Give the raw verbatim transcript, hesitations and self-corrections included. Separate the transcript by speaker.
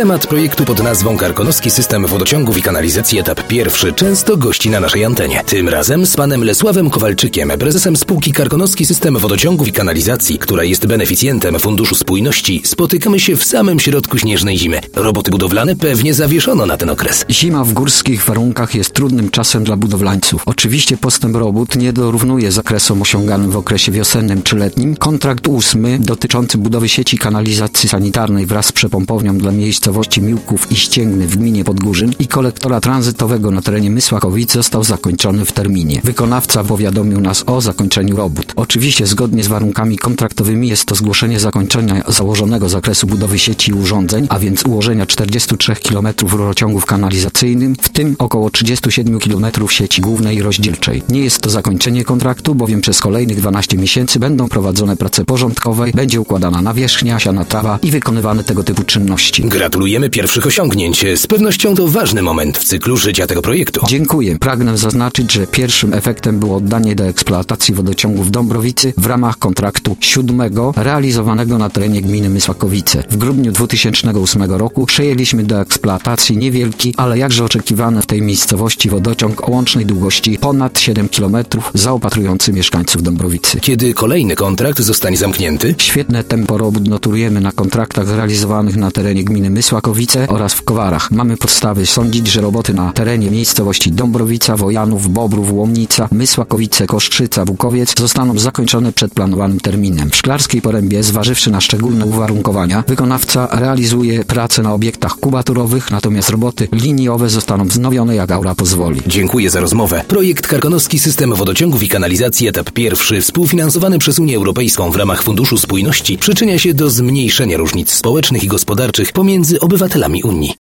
Speaker 1: Temat projektu pod nazwą Karkonoski System Wodociągów i Kanalizacji etap pierwszy często gości na naszej antenie. Tym razem z panem Lesławem Kowalczykiem, prezesem spółki Karkonoski System Wodociągów i Kanalizacji, która jest beneficjentem Funduszu Spójności, spotykamy się w samym środku śnieżnej zimy. Roboty budowlane pewnie zawieszono na ten okres.
Speaker 2: Zima w górskich warunkach jest trudnym czasem dla budowlańców. Oczywiście postęp robót nie dorównuje zakresom osiąganym w okresie wiosennym czy letnim. Kontrakt ósmy dotyczący budowy sieci kanalizacji sanitarnej wraz z przepompownią dla miejscowości Miłków i Ścięgny w gminie Podgórzyn i kolektora tranzytowego na terenie Mysłakowic został zakończony w terminie. Wykonawca powiadomił nas o zakończeniu robót. Oczywiście zgodnie z warunkami kontraktowymi jest to zgłoszenie zakończenia założonego zakresu budowy sieci i urządzeń, a więc ułożenia czterdziestu trzech kilometrów rurociągów kanalizacyjnym, w tym około trzydziestu siedmiu kilometrów sieci głównej i rozdzielczej. Nie jest to zakończenie kontraktu, bowiem przez kolejnych dwanaście miesięcy będą prowadzone prace porządkowe, będzie układana nawierzchnia, siana trawa i wykonywane tego typu czynności.
Speaker 1: Gratulujemy pierwszych osiągnięć. Z pewnością to ważny moment w cyklu życia tego projektu.
Speaker 2: Dziękuję. Pragnę zaznaczyć, że pierwszym efektem było oddanie do eksploatacji wodociągu w Dąbrowicy w ramach kontraktu siódmego realizowanego na terenie gminy Mysłakowice. W grudniu dwa tysiące ósmego roku przejęliśmy do eksploatacji niewielki, ale jakże oczekiwany w tej miejscowości wodociąg o łącznej długości ponad siedem kilometrów, zaopatrujący mieszkańców Dąbrowicy.
Speaker 1: Kiedy kolejny kontrakt zostanie zamknięty?
Speaker 2: Świetne tempo robót notujemy na kontraktach realizowanych na terenie gminy Mysłakowice oraz w Kowarach. Mamy podstawy sądzić, że roboty na terenie miejscowości Dąbrowica, Wojanów, Bobrów, Łomnica, Mysłakowice, Kostrzyca, Bukowiec zostaną zakończone przed planowanym terminem. W Szklarskiej Porębie, zważywszy na szczególne uwarunkowania, wykonawca realizuje prace na obiektach kubaturowych, natomiast roboty liniowe zostaną wznowione, jak aura pozwoli.
Speaker 1: Dziękuję za rozmowę. Projekt Karkonoski System Wodociągów i Kanalizacji etap pierwszy, współfinansowany przez Unię Europejską w ramach Funduszu Spójności, przyczynia się do zmniejszenia różnic społecznych i gospodarczych pomiędzy obywatelami Unii.